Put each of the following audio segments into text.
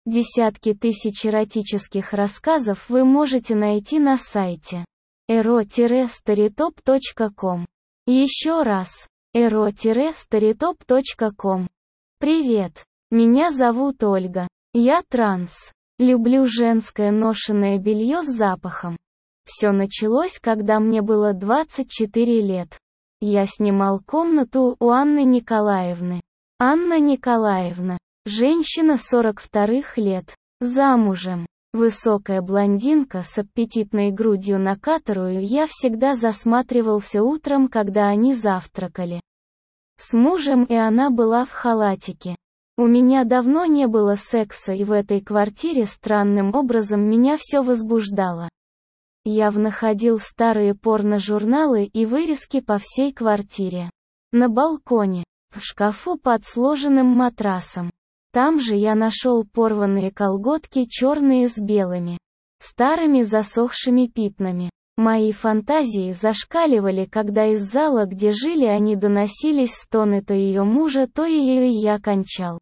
Десятки тысяч эротических рассказов вы можете найти на сайте ero-storytop.com. Еще раз, ero-storytop.com. Привет, меня зовут Ольга. Я транс. Люблю женское ношеное белье с запахом. Все началось, когда мне было 24 лет. Я снимал комнату у Анны Николаевны. Анна Николаевна. Женщина 42 лет. Замужем. Высокая блондинка с аппетитной грудью, на которую я всегда засматривался утром, когда они завтракали. С мужем, и она была в халатике. У меня давно не было секса, и в этой квартире странным образом меня все возбуждало. Я находил старые порно-журналы и вырезки по всей квартире. На балконе, в шкафу под сложенным матрасом. Там же я нашел порванные колготки, черные с белыми, старыми засохшими пятнами. Мои фантазии зашкаливали, когда из зала, где жили они, доносились стоны то ее мужа, то ее, и я кончал,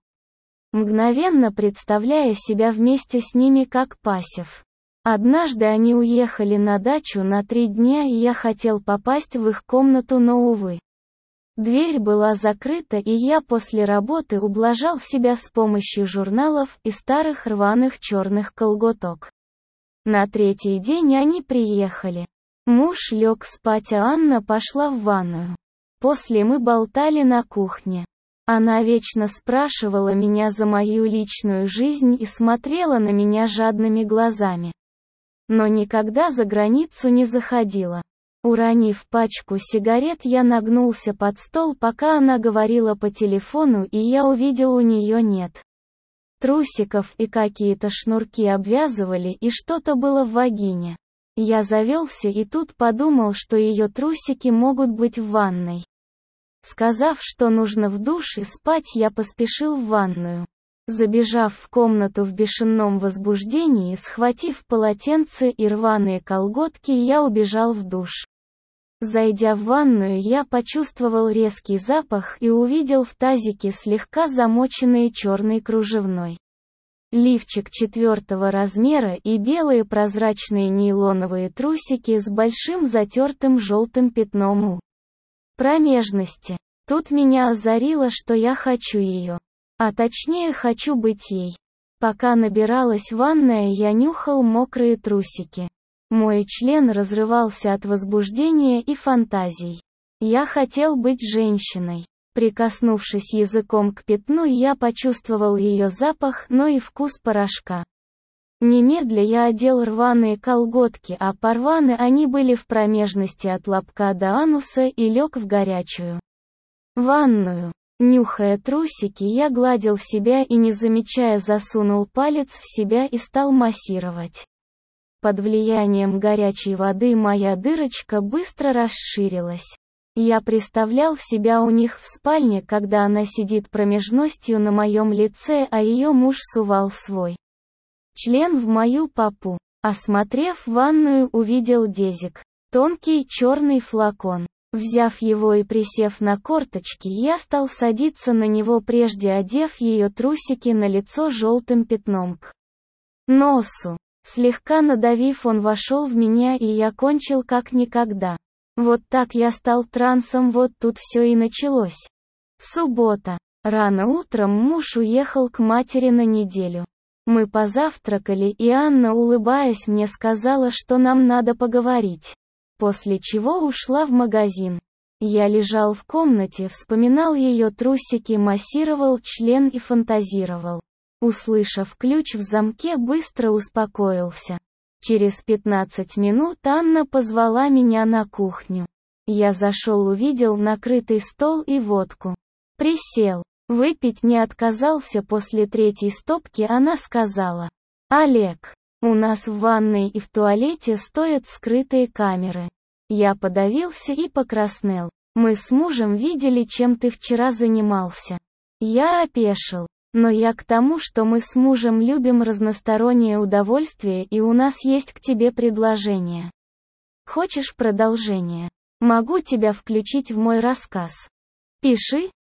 мгновенно представляя себя вместе с ними как пассив. Однажды они уехали на дачу на 3 дня, и я хотел попасть в их комнату, но, увы. Дверь была закрыта, и я после работы ублажал себя с помощью журналов и старых рваных черных колготок. На 3-й день они приехали. Муж лег спать, а Анна пошла в ванную. После мы болтали на кухне. Она вечно спрашивала меня за мою личную жизнь и смотрела на меня жадными глазами. Но никогда за границу не заходила. Уронив пачку сигарет, я нагнулся под стол, пока она говорила по телефону, и я увидел, у нее нет трусиков, и какие-то шнурки обвязывали, и что-то было в вагине. Я завелся и тут подумал, что ее трусики могут быть в ванной. Сказав, что нужно в душ и спать, я поспешил в ванную. Забежав в комнату в бешеном возбуждении, схватив полотенце и рваные колготки, я убежал в душ. Зайдя в ванную, я почувствовал резкий запах и увидел в тазике слегка замоченные черной кружевной лифчик 4-го размера и белые прозрачные нейлоновые трусики с большим затертым желтым пятном у промежности. Тут меня озарило, что я хочу ее. А точнее, хочу быть ей. Пока набиралась ванная, я нюхал мокрые трусики. Мой член разрывался от возбуждения и фантазий. Я хотел быть женщиной. Прикоснувшись языком к пятну, я почувствовал ее запах, но и вкус порошка. Немедля я одел рваные колготки, а порваны они были в промежности от лобка до ануса, и лег в горячую ванную. Нюхая трусики, я гладил себя и, не замечая, засунул палец в себя и стал массировать. Под влиянием горячей воды моя дырочка быстро расширилась. Я представлял себя у них в спальне, когда она сидит промежностью на моем лице, а ее муж сувал свой член в мою попу. Осмотрев ванную, увидел дезик. Тонкий черный флакон. Взяв его и присев на корточки, я стал садиться на него, прежде одев ее трусики на лицо желтым пятном к носу. Слегка надавив, он вошел в меня, и я кончил как никогда. Вот так я стал трансом, вот тут все и началось. Суббота. Рано утром муж уехал к матери на неделю. Мы позавтракали, и Анна, улыбаясь, мне сказала, что нам надо поговорить. После чего ушла в магазин. Я лежал в комнате, вспоминал ее трусики, массировал член и фантазировал. Услышав ключ в замке, быстро успокоился. Через 15 минут Анна позвала меня на кухню. Я зашел, увидел накрытый стол и водку. Присел. Выпить не отказался. После 3-й стопки она сказала: «Олег, у нас в ванной и в туалете стоят скрытые камеры». Я подавился и покраснел. «Мы с мужем видели, чем ты вчера занимался». Я опешил. Но я к тому, что мы с мужем любим разностороннее удовольствие, и у нас есть к тебе предложение. Хочешь продолжение? Могу тебя включить в мой рассказ. Пиши.